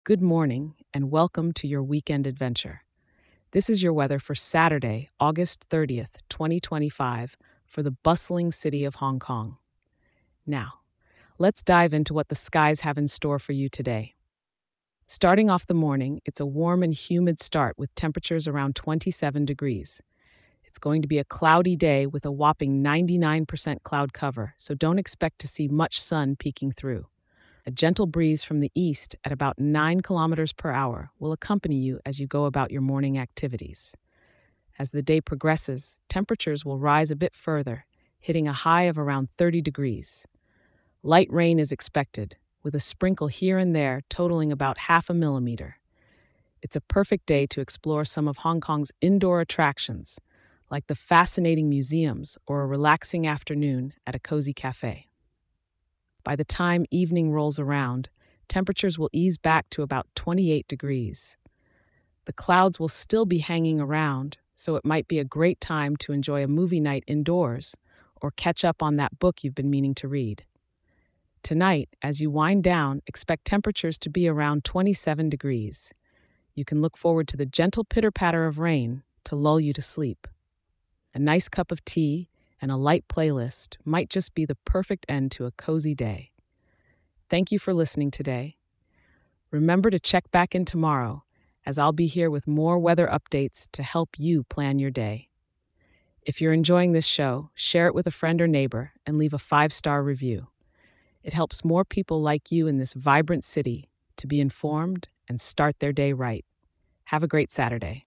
Good morning, and welcome to your weekend adventure. This is your weather for Saturday, August 30th, 2025, for the bustling city of Hong Kong. Now, let's dive into what the skies have in store for you today. Starting off the morning, it's a warm and humid start with temperatures around 27 degrees. It's going to be a cloudy day with a whopping 99% cloud cover, so don't expect to see much sun peeking through. A gentle breeze from the east at about 9 kilometers per hour will accompany you as you go about your morning activities. As the day progresses, temperatures will rise a bit further, hitting a high of around 30 degrees. Light rain is expected, with a sprinkle here and there totaling about half a millimeter. It's a perfect day to explore some of Hong Kong's indoor attractions, like the fascinating museums or a relaxing afternoon at a cozy cafe. By the time evening rolls around, temperatures will ease back to about 28 degrees. The clouds will still be hanging around, so it might be a great time to enjoy a movie night indoors or catch up on that book you've been meaning to read. Tonight, as you wind down, expect temperatures to be around 27 degrees. You can look forward to the gentle pitter-patter of rain to lull you to sleep. A nice cup of tea and a light playlist might just be the perfect end to a cozy day. Thank you for listening today. Remember to check back in tomorrow, as I'll be here with more weather updates to help you plan your day. If you're enjoying this show, share it with a friend or neighbor and leave a 5-star review. It helps more people like you in this vibrant city to be informed and start their day right. Have a great Saturday.